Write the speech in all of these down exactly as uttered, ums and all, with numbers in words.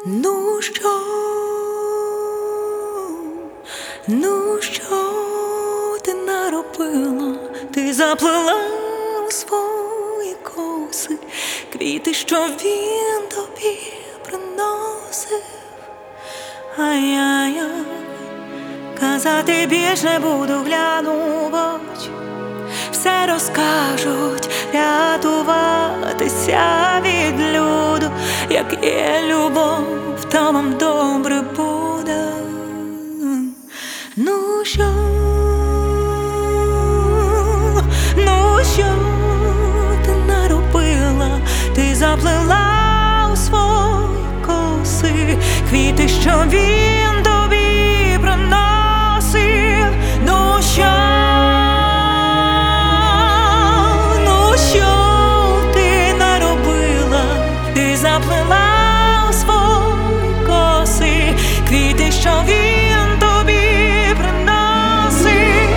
Ну що, ну що ти наробила? Ти заплела у свої коси квіти, що він тобі приносив. Ай-яй-яй, казати більш не буду, гляну в очі, все розкажуть, рятуватися від люду. Як є любов, то вам добре буде. Ну що, ну що ти наробила? Ти заплела у свої коси квіти, що він тобі приносив. Ну що, ну що ти наробила? Ти заплела у свої коси квіти, що він тобі приносив.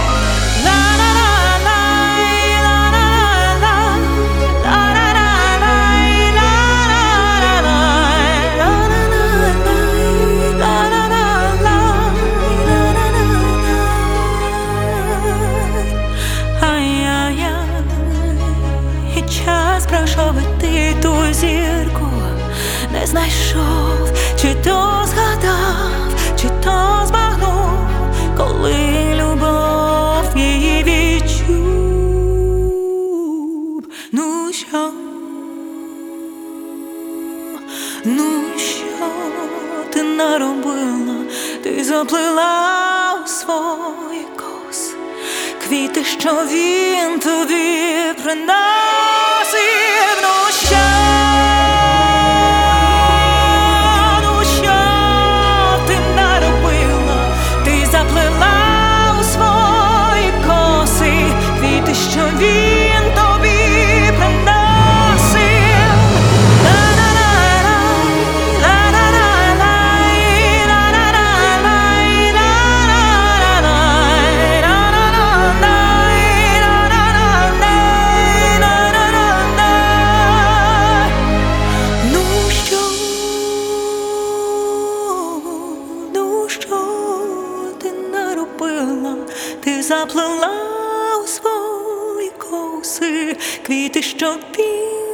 Час пройшов, і ти ту зірку не знайшов, чи то згадав, чи то збагнув, коли любов її відчув. Ну що, ну що ти наробила? Ти заплела у свої коси квіти, що він тобі приносив. Ну що, ну що ти наробила? Ти заплела у свої коси квіти, що він тобі приносив. Ти заплела у свої коси квіти, що він